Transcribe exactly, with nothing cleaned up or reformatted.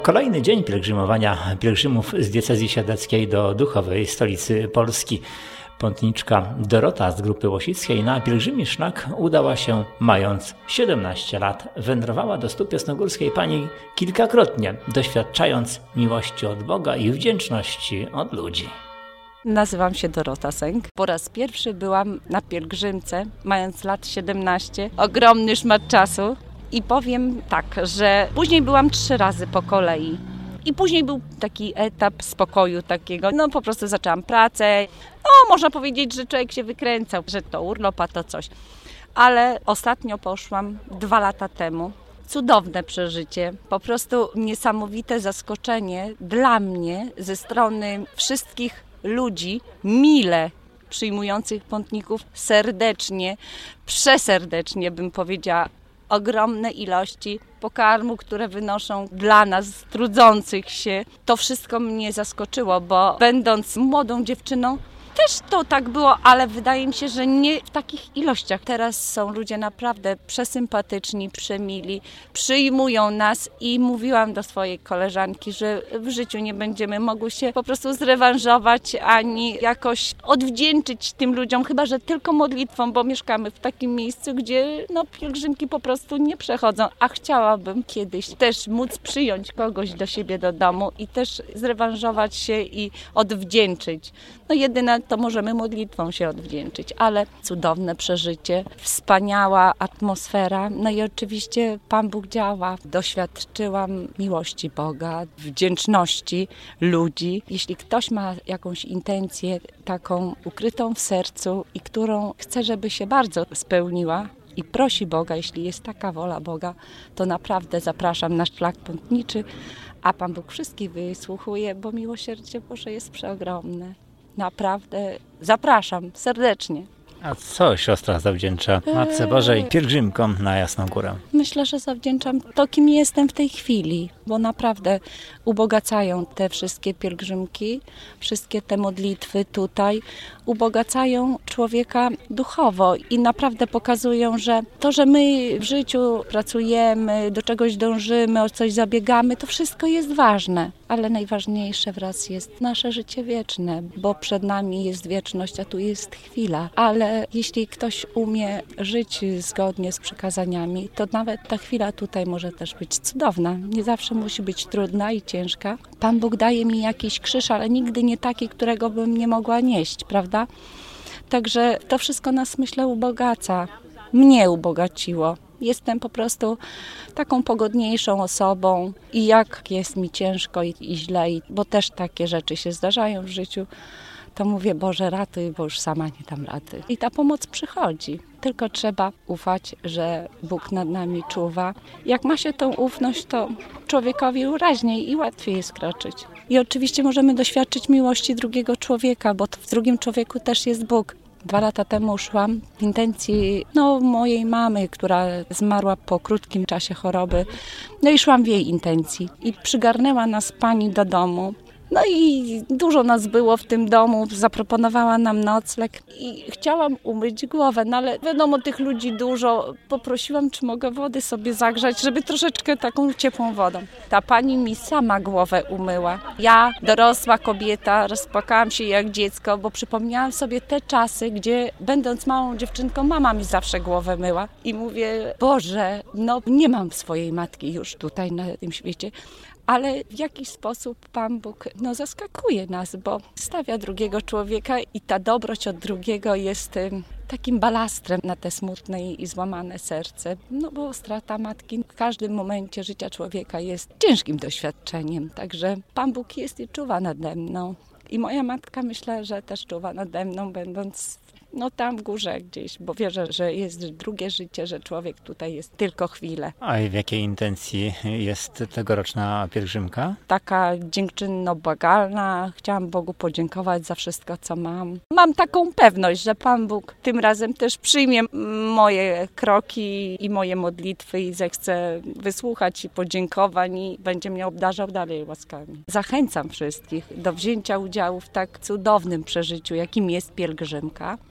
Kolejny dzień pielgrzymowania pielgrzymów z diecezji siedleckiej do duchowej stolicy Polski. Pątniczka Dorota z Grupy Łosickiej na pielgrzymi szlak udała się mając siedemnaście lat. Wędrowała do stóp Jasnogórskiej Pani kilkakrotnie, doświadczając miłości od Boga i wdzięczności od ludzi. Nazywam się Dorota Sęk. Po raz pierwszy byłam na pielgrzymce, mając lat siedemnaście. Ogromny szmat czasu. I powiem tak, że później byłam trzy razy po kolei. I później był taki etap spokoju takiego. No po prostu zaczęłam pracę. No można powiedzieć, że człowiek się wykręcał, że to urlop, a to coś. Ale ostatnio poszłam dwa lata temu. Cudowne przeżycie, po prostu niesamowite zaskoczenie dla mnie ze strony wszystkich ludzi, mile przyjmujących pątników serdecznie, przeserdecznie bym powiedziała. Ogromne ilości pokarmu, które wynoszą dla nas, trudzących się. To wszystko mnie zaskoczyło, bo będąc młodą dziewczyną, też to tak było, ale wydaje mi się, że nie w takich ilościach. Teraz są ludzie naprawdę przesympatyczni, przemili, przyjmują nas i mówiłam do swojej koleżanki, że w życiu nie będziemy mogły się po prostu zrewanżować, ani jakoś odwdzięczyć tym ludziom, chyba że tylko modlitwą, bo mieszkamy w takim miejscu, gdzie no, pielgrzymki po prostu nie przechodzą, a chciałabym kiedyś też móc przyjąć kogoś do siebie do domu i też zrewanżować się i odwdzięczyć. No jedyne to możemy modlitwą się odwdzięczyć, ale cudowne przeżycie, wspaniała atmosfera, no i oczywiście Pan Bóg działa. Doświadczyłam miłości Boga, wdzięczności ludzi. Jeśli ktoś ma jakąś intencję taką ukrytą w sercu i którą chce, żeby się bardzo spełniła i prosi Boga, jeśli jest taka wola Boga, to naprawdę zapraszam na szlak pątniczy, a Pan Bóg wszystkich wysłuchuje, bo miłosierdzie Boże jest przeogromne. Naprawdę zapraszam serdecznie. A co siostra zawdzięcza Matce Bożej pielgrzymkom na Jasną Górę? Myślę, że zawdzięczam to, kim jestem w tej chwili, bo naprawdę ubogacają te wszystkie pielgrzymki, wszystkie te modlitwy tutaj, ubogacają człowieka duchowo i naprawdę pokazują, że to, że my w życiu pracujemy, do czegoś dążymy, o coś zabiegamy, to wszystko jest ważne, ale najważniejsze wraz jest nasze życie wieczne, bo przed nami jest wieczność, a tu jest chwila, ale jeśli ktoś umie żyć zgodnie z przykazaniami, to nawet ta chwila tutaj może też być cudowna. Nie zawsze musi być trudna i ciężka. Pan Bóg daje mi jakiś krzyż, ale nigdy nie taki, którego bym nie mogła nieść, prawda? Także to wszystko nas, myślę, ubogaca. Mnie ubogaciło. Jestem po prostu taką pogodniejszą osobą i jak jest mi ciężko i, i źle, i, bo też takie rzeczy się zdarzają w życiu, to mówię, Boże, ratuj, bo już sama nie dam rady. I ta pomoc przychodzi. Tylko trzeba ufać, że Bóg nad nami czuwa. Jak ma się tą ufność, to człowiekowi uraźniej i łatwiej jest kroczyć. I oczywiście możemy doświadczyć miłości drugiego człowieka, bo w drugim człowieku też jest Bóg. Dwa lata temu szłam w intencji no, mojej mamy, która zmarła po krótkim czasie choroby. No i szłam w jej intencji. I przygarnęła nas pani do domu. No i dużo nas było w tym domu, zaproponowała nam nocleg i chciałam umyć głowę, no ale wiadomo, tych ludzi dużo. Poprosiłam, czy mogę wody sobie zagrzać, żeby troszeczkę taką ciepłą wodą. Ta pani mi sama głowę umyła. Ja, dorosła kobieta, rozpłakałam się jak dziecko, bo przypomniałam sobie te czasy, gdzie będąc małą dziewczynką, mama mi zawsze głowę myła. I mówię, Boże, no nie mam swojej matki już tutaj na tym świecie. Ale w jakiś sposób Pan Bóg no, zaskakuje nas, bo stawia drugiego człowieka i ta dobroć od drugiego jest um, takim balastrem na te smutne i złamane serce. No bo strata matki w każdym momencie życia człowieka jest ciężkim doświadczeniem. Także Pan Bóg jest i czuwa nade mną. I moja matka, myślę, że też czuwa nade mną, będąc no tam w górze gdzieś, bo wierzę, że jest drugie życie, że człowiek tutaj jest tylko chwilę. A i w jakiej intencji jest tegoroczna pielgrzymka? Taka dziękczynno-błagalna. Chciałam Bogu podziękować za wszystko, co mam. Mam taką pewność, że Pan Bóg tym razem też przyjmie moje kroki i moje modlitwy i zechce wysłuchać i podziękowań i będzie mnie obdarzał dalej łaskami. Zachęcam wszystkich do wzięcia udziału w tak cudownym przeżyciu, jakim jest pielgrzymka.